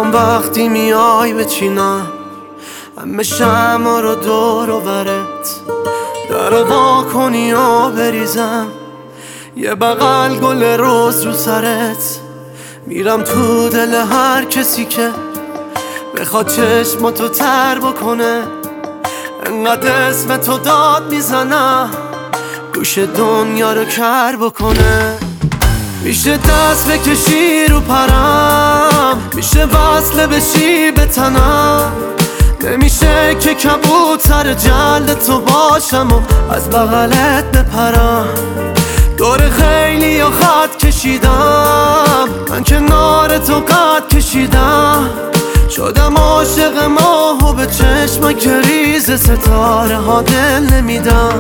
میخوام وقتی میای بچینم همه شمع رو دور و برت، در وا کنی و بریزم یه بغل گل روز رو سرت. میرم تو دل هر کسی که بخواد چشماتو تر بکنه، انقدر اسم تو داد میزنم گوش دنیا رو کر بکنه. میشه دست بکشی رو پرم، میشه وصل بشی به تنم، نمیشه که کبوتر جلد تو باشم و از بغلت بپرم. دور خیلی یا خط کشیدم، من کنار تو قد کشیدم، شدم عاشق ماه و به چشم که ریز ستاره ها دل نمیدم.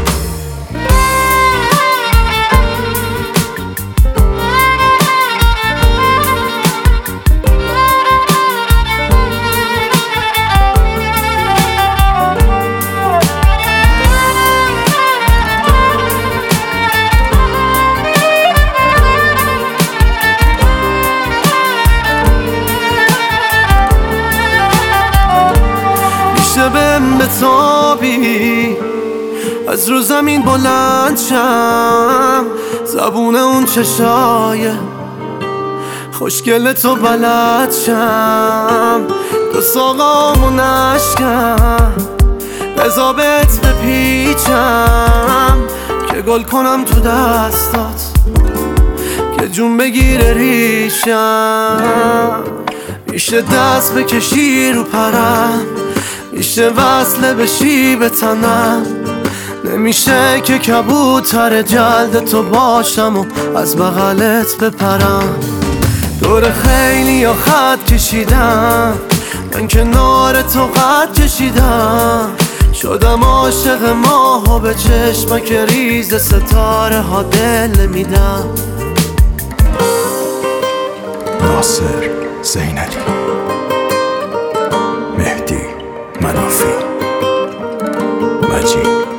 میشه بهم بتابی از رو زمین بلند شم، زبون اون چشای خوشگل تو بلد شم، تو ساقامو نشکم بزابت بپیچم که گل کنم تو دستات که جون بگیره ریشم. میشه دست بکشی رو پرم، میشه وصله بشی به تنم، نمیشه که کبوتر جلد تو باشم و از بغلت بپرم. دور خیلی یا خط کشیدم، من کنار تو قد کشیدم، شدم عاشق ماه و به چشمک ریز ستاره ها دل نمیدم. ناصر زینالی، مهدی منافی، مجید